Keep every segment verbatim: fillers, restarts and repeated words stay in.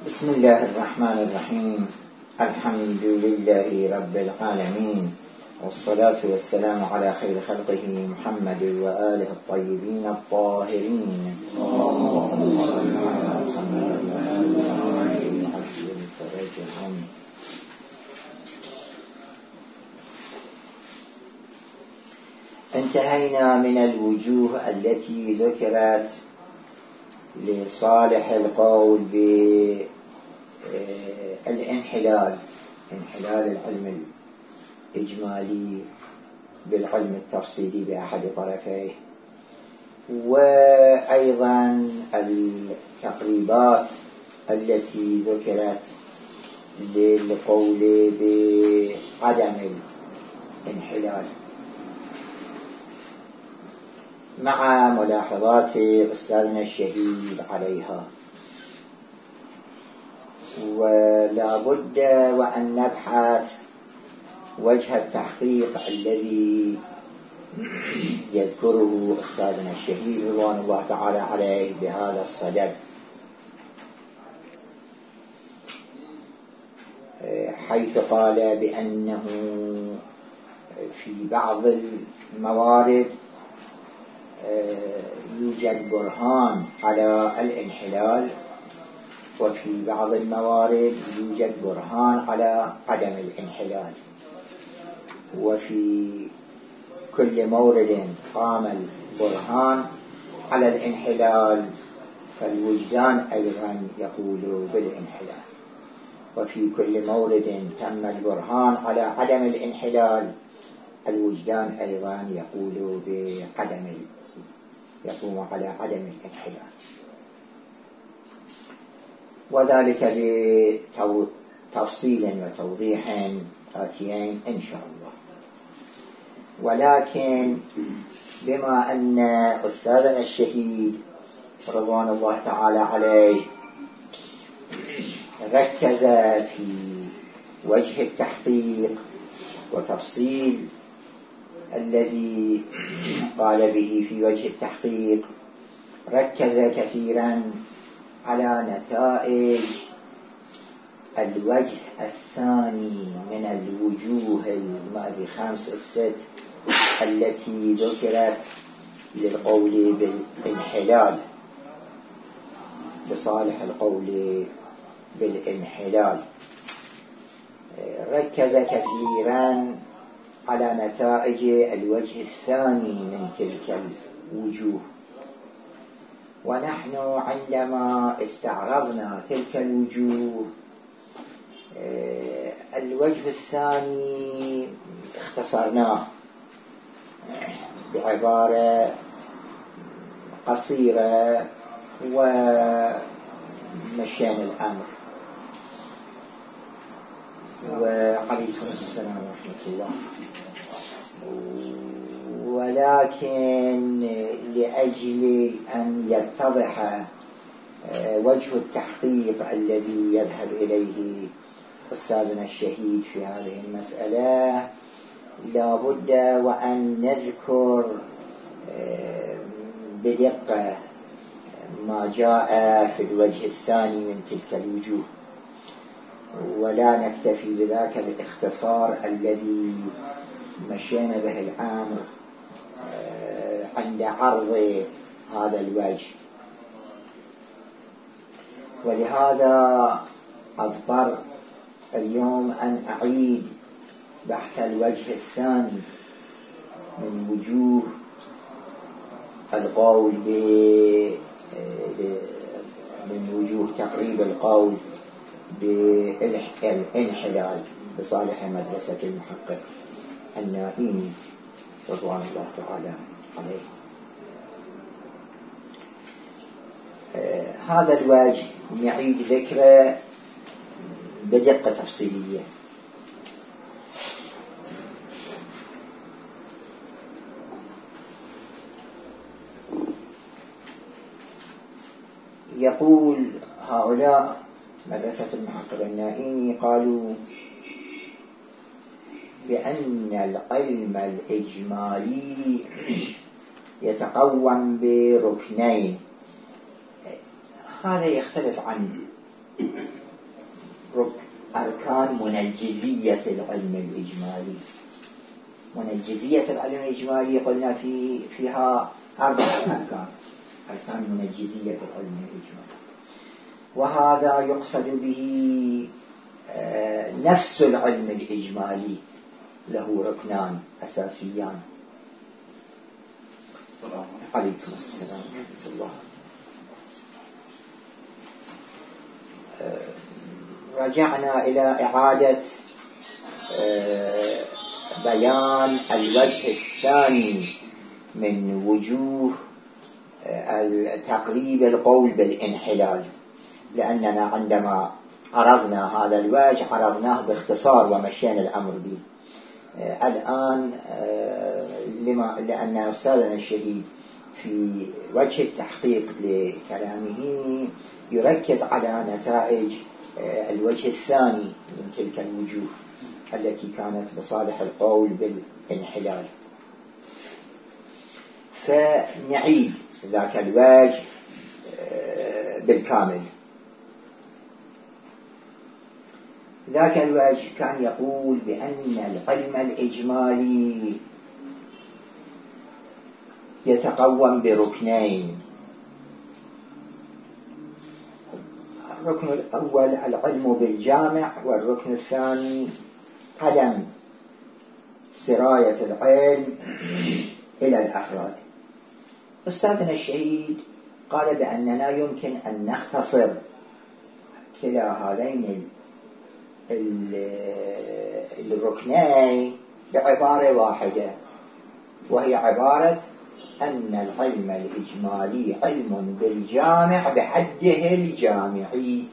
بسم الله الرحمن الرحيم. الحمد لله رب العالمين، والصلاة والسلام على خير خلقه محمد وآله الطيبين الطاهرين. اللهم صل على محمد وآله الطاهرين. انتهينا من الوجوه التي ذكرت لصالح القول بالانحلال، انحلال العلم الإجمالي بالعلم التفصيلي بأحد طرفيه، وأيضا التقريبات التي ذكرت للقول بعدم الانحلال، مع ملاحظات أستاذنا الشهيد عليها. ولا بد وأن نبحث وجه التحقيق الذي يذكره أستاذنا الشهيد رضوان الله تعالى عليه بهذا الصدد، حيث قال بأنه في بعض الموارد يوجد برهان على الانحلال، وفي بعض الموارد يوجد برهان على عدم الانحلال، وفي كل مورد قام البرهان على الانحلال فالوجدان أيضا يقول بالانحلال، وفي كل مورد تم البرهان على عدم الانحلال الوجدان أيضا يقول بعدم يقوم على عدم الانحلال، وذلك بتفصيل وتوضيح آتيين إن شاء الله. ولكن بما أن أستاذنا الشهيد رضوان الله تعالى عليه ركز في وجه التحقيق وتفصيل الذي قال به في وجه التحقيق، ركز كثيرا على نتائج الوجه الثاني من الوجوه الخمس الست التي ذكرت للقول بالانحلال، بصالح القول بالانحلال. ركز كثيرا على نتائج الوجه الثاني من تلك الوجوه، ونحن عندما استعرضنا تلك الوجوه الوجه الثاني اختصرناه بعبارة قصيرة ومشينا الأمر. وعليكم السلام ورحمة الله. ولكن لأجل أن يتضح وجه التحقيق الذي يذهب إليه أستاذنا الشهيد في هذه المسألة، لا بد وأن نذكر بدقة ما جاء في الوجه الثاني من تلك الوجوه، ولا نكتفي بذاك الاختصار الذي مشينا به الأمر عند عرض هذا الوجه. ولهذا أضطر اليوم أن أعيد بحث الوجه الثاني من وجوه القول من وجوه تقريب القول بالانحلال بصالح مدرسة المحقق النائمي رضوان الله تعالى عليه. آه هذا الوجه يعيد ذكره بدقة تفصيلية. يقول هؤلاء مدرسة المحقق النائمي قالوا بأن العلم الإجمالي يتقوم بركنين. هذا يختلف عن أركان منجزية العلم الإجمالي. منجزية العلم الإجمالي قلنا في فيها أربعة أركان، أركان منجزية العلم الإجمالي، وهذا يقصد به نفس العلم الإجمالي له ركنان أساسيان. عليكم السلام ورحمة الله. رجعنا إلى إعادة بيان الوجه الثاني من وجوه تقريب القول بالانحلال، لأننا عندما عرضنا هذا الوجه عرضناه باختصار ومشينا الأمر به. الآن لما لأن أستاذنا الشهيد في وجه التحقيق لكلامه يركز على نتائج الوجه الثاني من تلك الوجوه التي كانت بصالح القول بالانحلال. فنعيد ذاك الوجه بالكامل. ذاك الوجه كان يقول بأن العلم الإجمالي يتقوم بركنين. الركن الأول العلم بالجامع، والركن الثاني عدم سراية العلم إلى الأفراد. أستاذنا الشهيد قال بأننا يمكن أن نختصر كلا هذين الركنين بعبارة واحدة، وهي عبارة أن العلم الإجمالي علم بالجامع بحده الجامعي.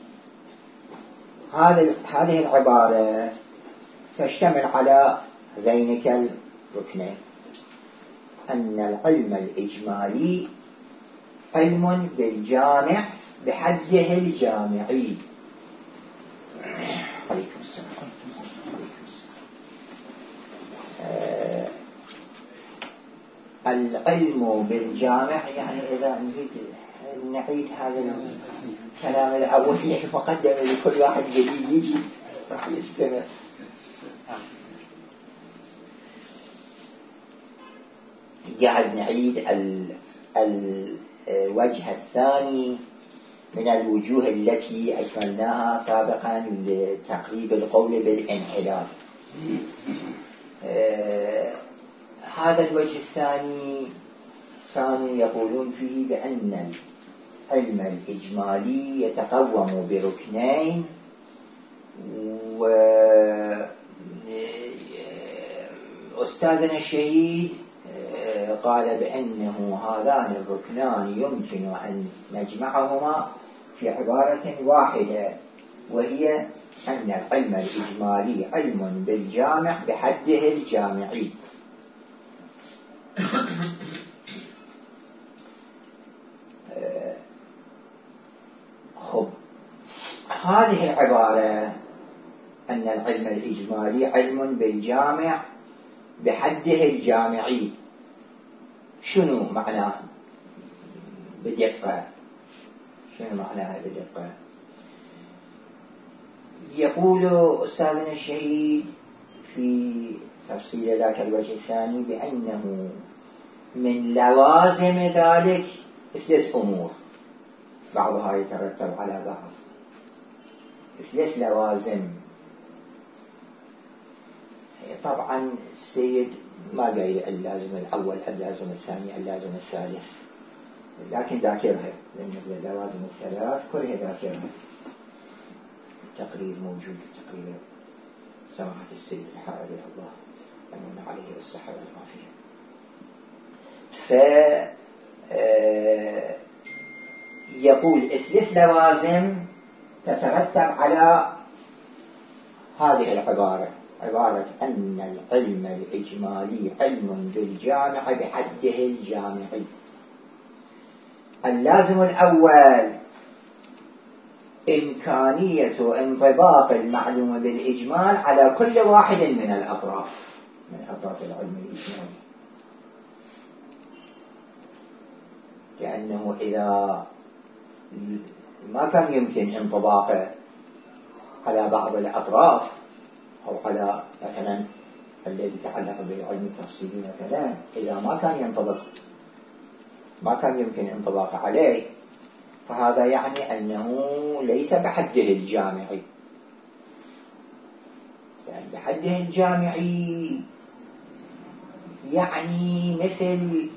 هذه العبارة تشتمل على ذينك الركنين، أن العلم الإجمالي علم بالجامع بحده الجامعي. عليكم السلام. آه العلم بالجامع، يعني إذا نريد نعيد هذا الكلام الأول مقدم لكل واحد جديد يجي راح يستمع. قاعد نعيد الوجه الثاني من الوجوه التي أكملناها سابقا لتقريب القول بالانحلال. آه هذا الوجه الثاني كانوا يقولون فيه بأن العلم الإجمالي يتقوم بركنين، وأستاذنا الشهيد قال بأنه هذان الركنان يمكن أن نجمعهما في عبارة واحدة، وهي أن العلم الإجمالي علم بالجامع بحده الجامعي. خب هذه العبارة أن العلم الإجمالي علم بالجامع بحده الجامعي شنو معناه بدقة؟ شنو معناها بدقة؟ يقول أستاذنا الشهيد في تفصيل ذاك الوجه الثاني بأنه من لوازم ذلك ثلاث أمور بعضها يترتب على بعض. ثلاث لوازم. طبعا السيد ما قايل اللازم الأول اللازم الثاني اللازم الثالث، لكن ذاكرها لأن اللوازم الثلاث كلها ذاكرها. التقرير موجود، تقرير سماحة السيد الحائري الله أمن عليه بالصحة والعافية. ف يقول ثلاث لوازم تترتب على هذه العبارة، عبارة أن العلم الإجمالي علم بالجامع بحده الجامعي. اللازم الأول إمكانية انطباق المعلومة بالإجمال على كل واحد من الأطراف من أطراف العلم الإجمالي، لأنه إذا ما كان يمكن انطباقه على بعض الأطراف أو على مثلا الذي يتعلق بالعلم التفصيلي مثلا، إذا ما كان ينطبق ما كان يمكن انطباق عليه، فهذا يعني أنه ليس بحده الجامعي. يعني بحده الجامعي يعني مثل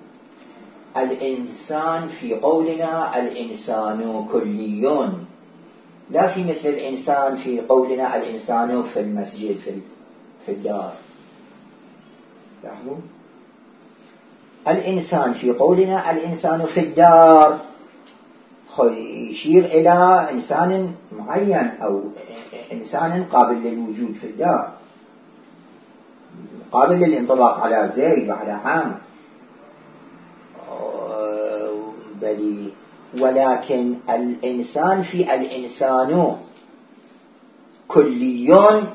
الإنسان في قولنا الإنسان كليون، لا في مثل الإنسان في قولنا الإنسان في المسجد في في الدار. لاحظوا، الإنسان في قولنا الإنسان في الدار يشير إلى إنسان معين أو إنسان قابل للوجود في الدار، قابل للانطباق على زيد وعلى عامر، بل ولكن الإنسان في الإنسان كليون،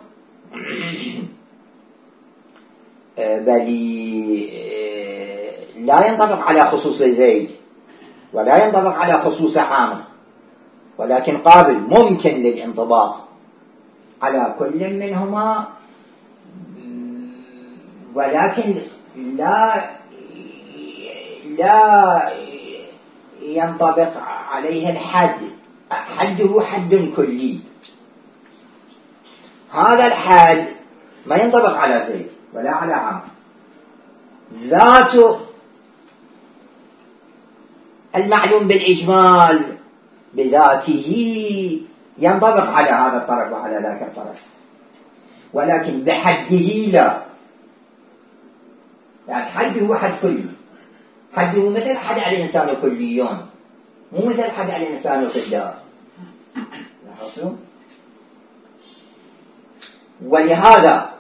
بل لا ينطبق على خصوص زيد ولا ينطبق على خصوص عامر، ولكن قابل ممكن للانطباق على كل منهما، ولكن لا لا ينطبق عليه الحد، حده حد كلي. هذا الحد ما ينطبق على زيد ولا على عمرو، ذاته المعلوم بالإجمال بذاته ينطبق على هذا الطرف وعلى ذاك الطرف، ولكن بحده لا. يعني حده حد كلي، حده مثل حد على الإنسان كليون، مو مثل حد على الإنسان في الدار. لاحظتوا؟ ولهذا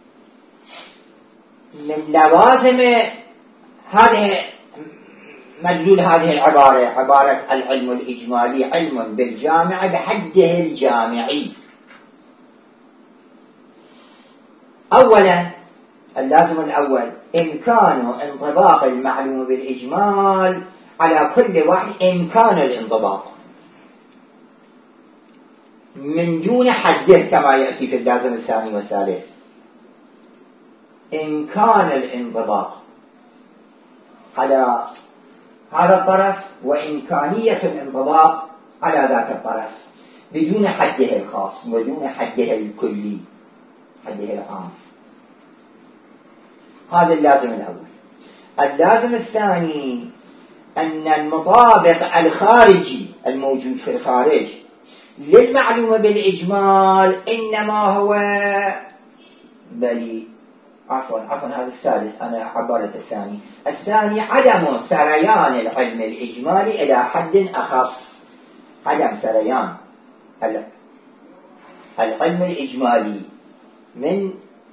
من لوازم هذه مدلول هذه العبارة، عبارة العلم الإجمالي علم بالجامع بحده الجامعي. أولا اللازم الأول إمكان انطباق المعلوم بالإجمال على كل واحد، إمكان الانطباق من دون حده كما يأتي في اللازم الثاني والثالث. إمكان الانطباق على هذا الطرف وإمكانية الانطباق على ذاك الطرف بدون حده الخاص ودون حده الكلي، حده العام. هذا اللازم الأول. اللازم الثاني أن المطابق الخارجي الموجود في الخارج للمعلومة بالإجمال إنما هو بل عفوا عفوا هذا الثالث، أنا عبرت الثاني. الثاني عدم سريان العلم الإجمالي إلى حد أخص، عدم سريان العلم الإجمالي من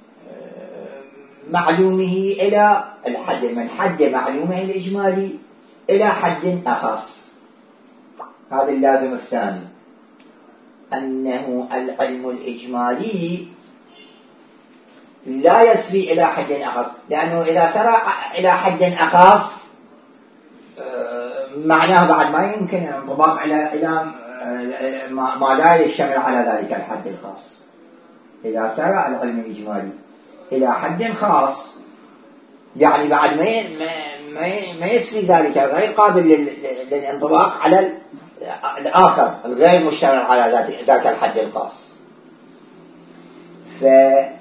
معلومه إلى الحد، من حد معلومه الإجمالي إلى حد أخص. هذا اللازم الثاني، أنه العلم الإجمالي لا يسري إلى حد أخص، لأنه إذا سرى إلى حد أخص معناه بعد ما يمكن الانطباق على إلى ما لا يشتمل على ذلك الحد الخاص. إذا سرى العلم الإجمالي إلى حد خاص يعني بعد ما ما يسري ذلك غير قابل للانطباق على الآخر الغير مشتمل على ذاك الحد الخاص. فلكي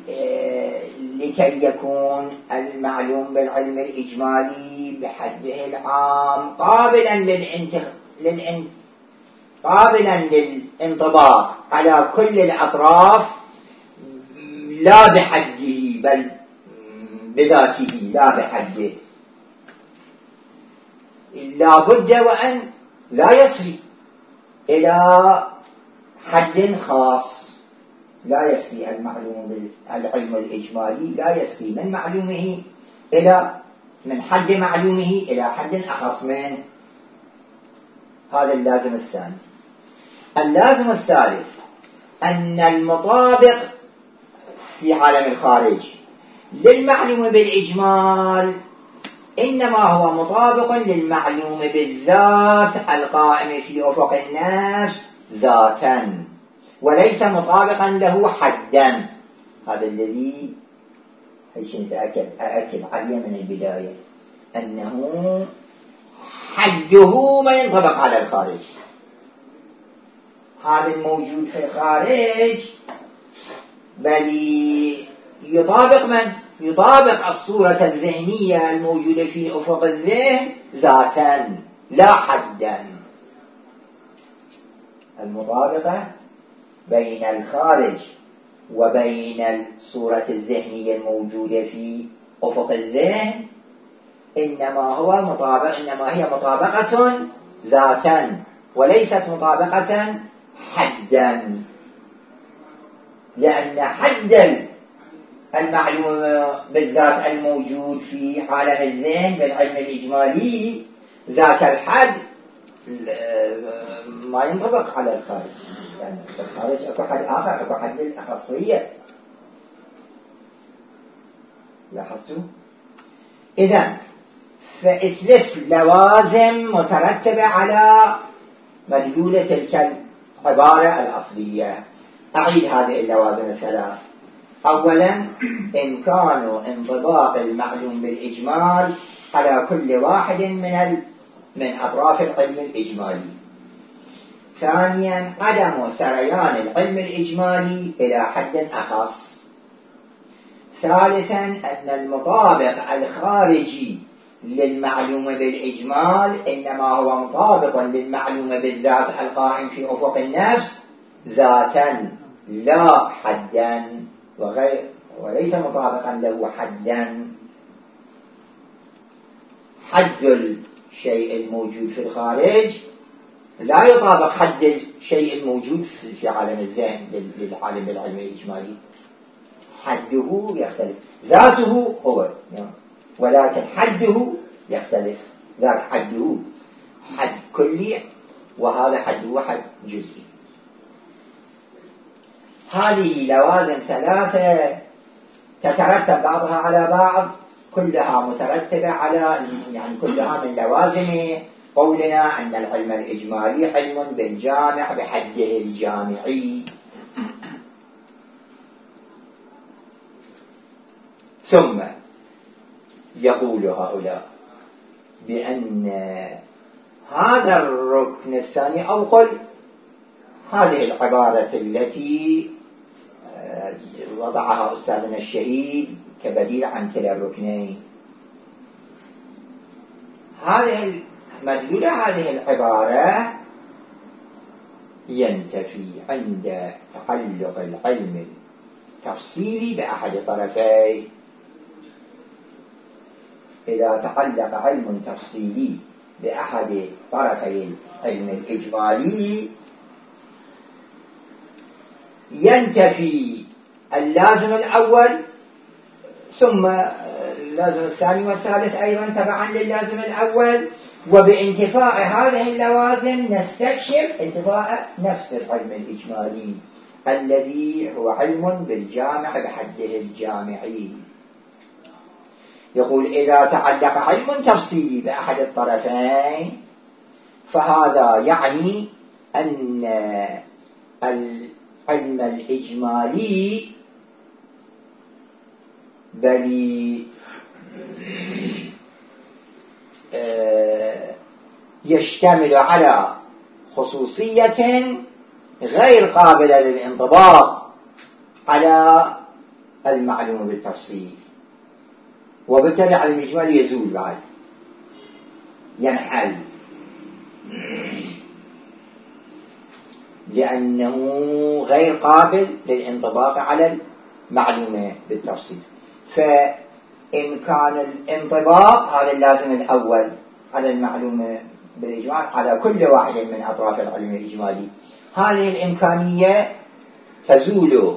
يكون المعلوم بالعلم الإجمالي بحده العام قابلا للانتخ... للان... قابلا للانطباق على كل الأطراف لا بحده بل بذاته لا بحده، لا بد وأن لا يسري إلى حد خاص. لا يسري المعلوم بالعلم الإجمالي لا يسري من معلومه إلى من حد معلومه إلى حد أخص من. هذا اللازم الثاني. اللازم الثالث أن المطابق في عالم الخارج للمعلوم بالإجمال إنما هو مطابق للمعلوم بالذات القائم في أفق النفس ذاتا، وليس مطابقا له حدا. هذا الذي أأكد أأكد عليه من البداية، أنه حده ما ينطبق على الخارج. هذا الموجود في الخارج بل يطابق من؟ يطابق الصورة الذهنية الموجودة في أفق الذهن ذاتا لا حدا. المطابقة بين الخارج وبين الصورة الذهنية الموجودة في أفق الذهن إنما هو مطابق إنما هي مطابقة ذاتا وليست مطابقة حدا، لأن حد المعلوم بالذات الموجود في عالم الذهن بالعلم الإجمالي ذاك الحد ما ينطبق على الخارج، يعني في الخارج أكو حد آخر، أكو حد الأخصية. لاحظتوا؟ إذن فإثلث لوازم مترتبة على مدلول تلك العبارة الأصلية. أعيد هذه اللوازم الثلاث. أولا، إمكان انطباق المعلوم بالإجمال على كل واحد من من أطراف العلم الإجمالي. ثانيا، عدم سريان العلم الإجمالي إلى حد أخص. ثالثا، أن المطابق الخارجي للمعلوم بالإجمال إنما هو مطابق للمعلوم بالذات القائم في أفق النفس ذاتا لا حدا، وغير وليس مطابقا له حدا. حد الشيء الموجود في الخارج لا يطابق حد الشيء الموجود في عالم الذهن للعالم بالعلم الإجمالي. حده يختلف، ذاته هو، ولكن حده يختلف. ذاك حده حد كلي وهذا حده حد جزئي. هذه لوازم ثلاثة تترتب بعضها على بعض، كلها مترتبة على يعني كلها من لوازم قولنا أن العلم الإجمالي علم بالجامع بحده الجامعي. ثم يقول هؤلاء بأن هذا الركن الثاني، أو قل هذه العبارة التي وضعها أستاذنا الشهيد كبديل عن كلا الركنين، هذه مدلول هذه العبارة ينتفي عند تعلق العلم التفصيلي بأحد طرفيه. إذا تعلق علم تفصيلي بأحد طرفي العلم الإجمالي ينتفي اللازم الأول ثم اللازم الثاني والثالث أيضا تبعا للازم الأول. وبانتفاء هذه اللوازم نستكشف انتفاء نفس العلم الإجمالي الذي هو علم بالجامع بحده الجامعي. يقول إذا تعلق علم تفصيلي بأحد الطرفين فهذا يعني أن العلم الإجمالي بل يشتمل على خصوصية غير قابلة للانطباق على المعلوم بالتفصيل، وبالتالي على الإجمالي يزول بعد، ينحل، لأنه غير قابل للانطباق على المعلومة بالتفصيل. فإن كان الانطباق هذا اللازم الأول على المعلومة بالإجمال على كل واحد من أطراف العلم الإجمالي، هذه الإمكانية تزول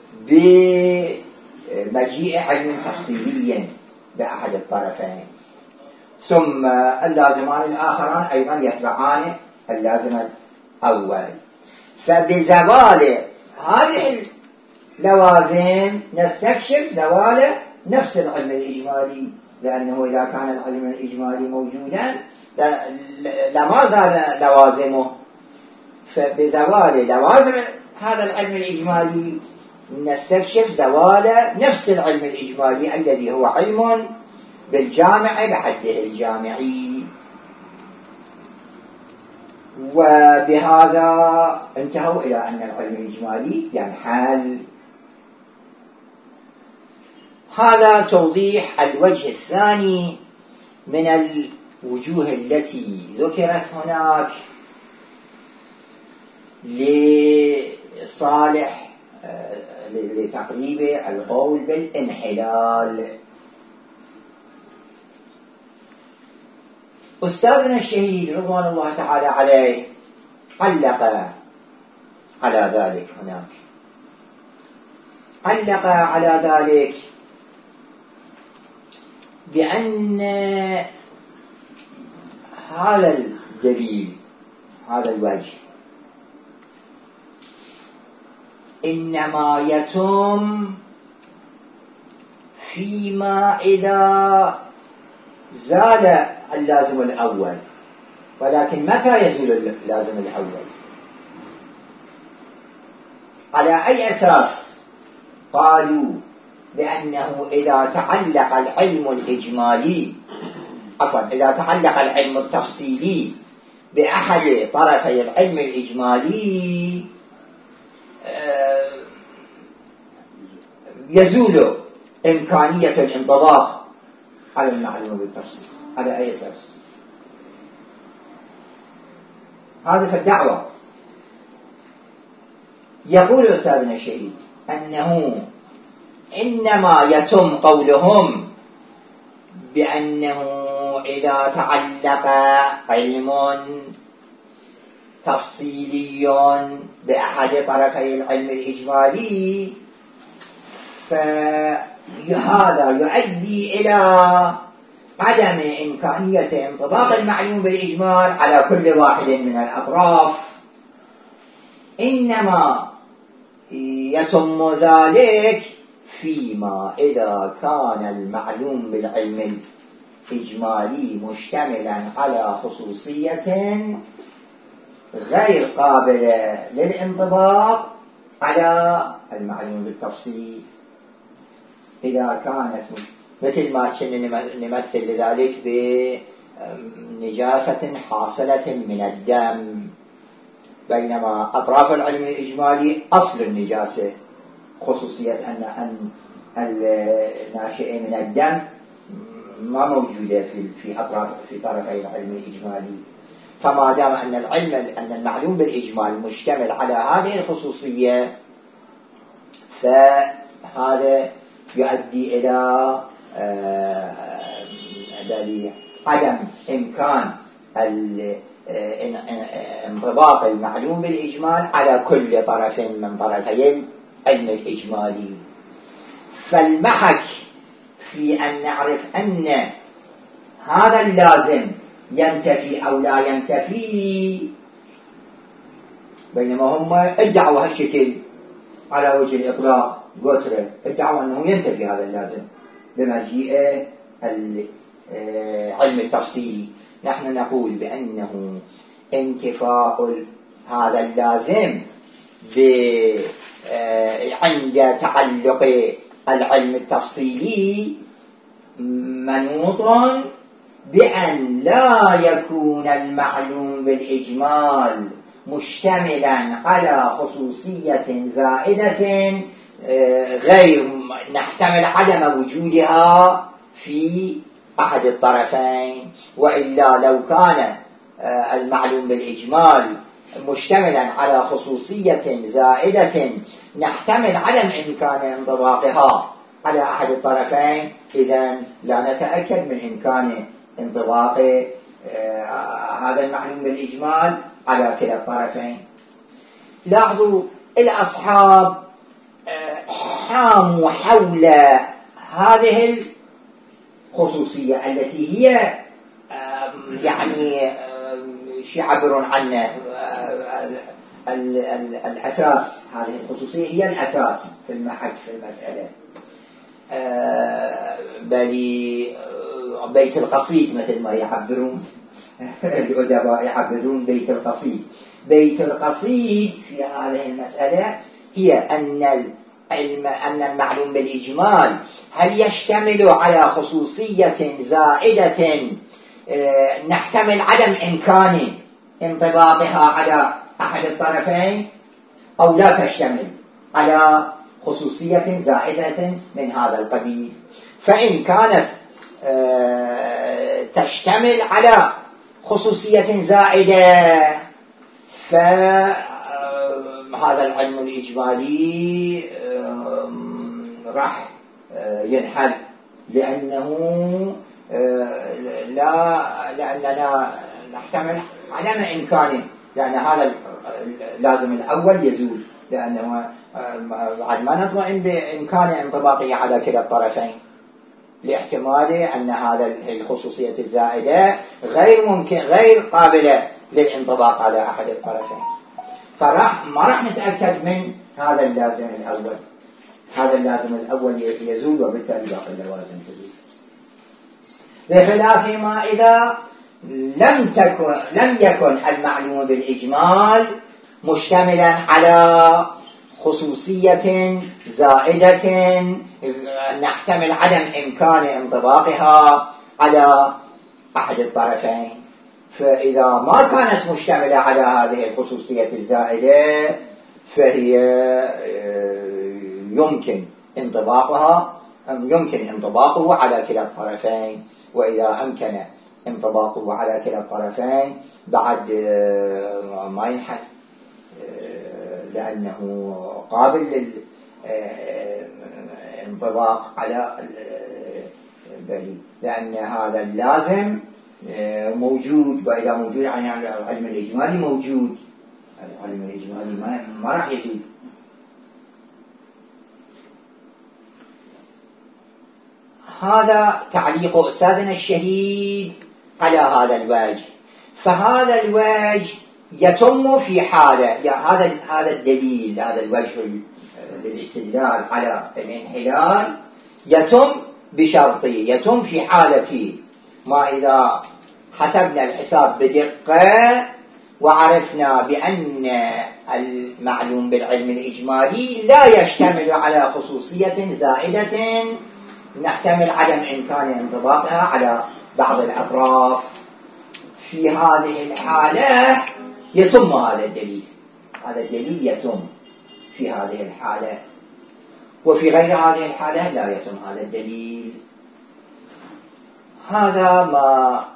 بمجيء علم تفصيلي بأحد الطرفين. ثم اللازمان الآخران أيضا يتبعان اللازم الأول. فبزوال هذه اللوازم نستكشف زوال نفس العلم الإجمالي لأنه إذا كان العلم الإجمالي موجودا لما زال لوازمه، فبزوال لوازم هذا العلم الإجمالي نستكشف زوال نفس العلم الإجمالي الذي هو علم بالجامع بحده الجامعي. وبهذا انتهوا إلى أن العلم الإجمالي ينحل. هذا توضيح الوجه الثاني من الوجوه التي ذكرت هناك لصالح لتقريب القول بالانحلال. أستاذنا الشهيد رضوان الله تعالى عليه علق على ذلك هناك، علق على ذلك بأن هذا الدليل، هذا الوجه، إنما يتم فيما إذا زال اللازم الأول. ولكن متى يزول اللازم الأول؟ على أي أساس قالوا بأنه إذا تعلق العلم الإجمالي، عفوا إذا تعلق العلم التفصيلي بأحد طرفي العلم الإجمالي يزول إمكانية الانطباق على المعلوم بالتفصيل؟ على أي أساس؟ هذا في الدعوة. يقول أستاذنا الشهيد أنه إنما يتم قولهم بأنه إذا تعلق علم تفصيلي بأحد طرفي العلم الإجمالي فهذا يؤدي إلى عدم إمكانية انطباق المعلوم بالإجمال على كل واحد من الأطراف. إنما يتم ذلك فيما إذا كان المعلوم بالعلم الإجمالي مشتملا على خصوصية غير قابلة للانطباق على المعلوم بالتفصيل. إذا كانت مثل ما كنا نمثل لذلك بنجاسة حاصلة من الدم، بينما أطراف العلم الإجمالي أصل النجاسة، خصوصية أن أن الناشئة من الدم ما موجودة في في أطراف في طرفي العلم الإجمالي. فما دام أن العلم أن المعلوم بالإجمال مشتمل على هذه الخصوصية فهذا يؤدي إلى عدم إمكان انطباق المعلوم بالإجمال على كل طرف من طرفي العلم الإجمالي. فالمحك في أن نعرف أن هذا اللازم ينتفي أو لا ينتفي، بينما هم ادعوا هالشكل على وجه الإطلاق، قترة ادعوا أنه ينتفي هذا اللازم بمجيء العلم التفصيلي. نحن نقول بأنه انتفاء هذا اللازم عند تعلق العلم التفصيلي منوط بأن لا يكون المعلوم بالإجمال مشتملا على خصوصية زائدة غير نحتمل عدم وجودها في أحد الطرفين. وإلا لو كان المعلوم بالإجمال مشتملا على خصوصية زائدة نحتمل عدم إمكان انطباقها على أحد الطرفين، إذن لا نتأكد من إمكان انطباق هذا المعلوم بالإجمال على كلا الطرفين. لاحظوا الأصحاب حاموا حول هذه الخصوصية التي هي يعني يعبرون عنه الأساس. هذه الخصوصية هي الأساس في المحك في المسألة. بل بيت القصيد مثل ما يعبرون الأدباء يعبرون بيت القصيد. بيت القصيد في هذه المسألة هي أن العلم أن المعلوم بالإجمال هل يشتمل على خصوصية زائدة نحتمل عدم إمكان انطباقها على أحد الطرفين، أو لا تشتمل على خصوصية زائدة من هذا القبيل. فإن كانت تشتمل على خصوصية زائدة فهذا العلم الإجمالي راح ينحل، لأنه لا لأننا نحتمل عدم إمكانه، لأن هذا لازم الأول يزول، لأنه بعد ما نطمئن بإمكان انطباقه على كلا الطرفين لاحتمال أن هذا الخصوصية الزائدة غير ممكن غير قابلة للانطباق على أحد الطرفين. فراح ما راح نتأكد من هذا اللازم الأول، هذا اللازم الأول يزول وبالتالي باقي اللوازم تزول، بخلاف ما إذا لم تكن لم يكن المعلوم بالإجمال مشتملا على خصوصية زائدة نحتمل عدم إمكان انطباقها على أحد الطرفين. فإذا ما كانت مشتملة على هذه الخصوصية الزائدة فهي يمكن انطباقها يمكن انطباقه على كلا الطرفين، وإذا أمكن انطباقه على كلا الطرفين بعد ما ينحل، لأنه قابل للانطباق على البريء، لأن هذا اللازم موجود، وإذا موجود يعني العلم الإجمالي موجود، العلم الإجمالي ما, ما راح يزيد. هذا تعليق أستاذنا الشهيد على هذا الوجه. فهذا الوجه يتم في حالة، هذا هذا الدليل، هذا الوجه للاستدلال على الانحلال يتم بشرطي، يتم في حالة ما إذا حسبنا الحساب بدقة وعرفنا بأن المعلوم بالعلم الإجمالي لا يشتمل على خصوصية زائدة نحتمل عدم إمكان انطباقها على بعض الأطراف. في هذه الحالة يتم هذا الدليل، هذا الدليل يتم في هذه الحالة، وفي غير هذه الحالة لا يتم هذا الدليل. هذا ما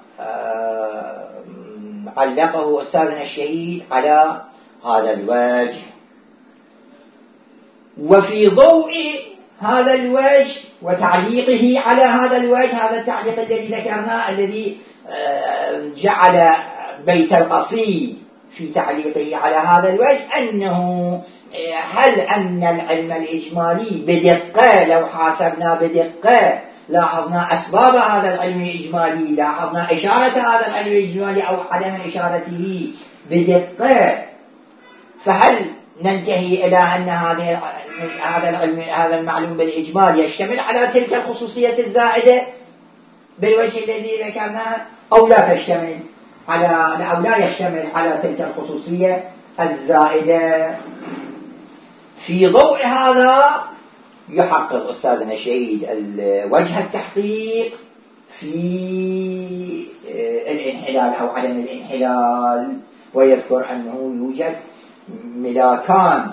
علقه أستاذنا الشهيد على هذا الوجه. وفي ضوء هذا الوجه وتعليقه على هذا الوجه، هذا التعليق الذي ذكرناه الذي جعل بيت القصيد في تعليقه على هذا الوجه، أنه هل أن العلم الإجمالي بدقة، لو حاسبنا بدقة لاحظنا أسباب هذا العلم الإجمالي، لاحظنا إشارة هذا العلم الإجمالي أو عدم إشارته بدقة، فهل ننتهي إلى أن هذه هذا العلم هذا المعلوم بالإجمال يشتمل على تلك الخصوصية الزائدة بالوجه الذي ذكرناه، أو لا تشتمل على أو لا يشتمل على تلك الخصوصية الزائدة؟ في ضوء هذا يحقق أستاذنا الشهيد وجه التحقيق في الانحلال أو عدم الانحلال، ويذكر أنه يوجد ملاكان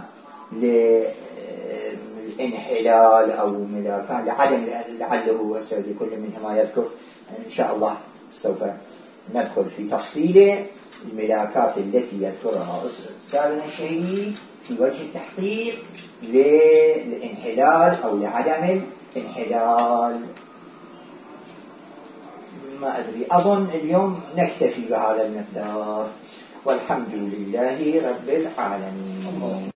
للانحلال أو ملاكان لعدم، لعله كل منهما يذكر إن شاء الله. سوف ندخل في تفصيل الملاكات التي يذكرها أستاذنا الشهيد في وجه التحقيق للانحلال أو لعدم الانحلال. ما أدري، أظن اليوم نكتفي بهذا المقدار، والحمد لله رب العالمين.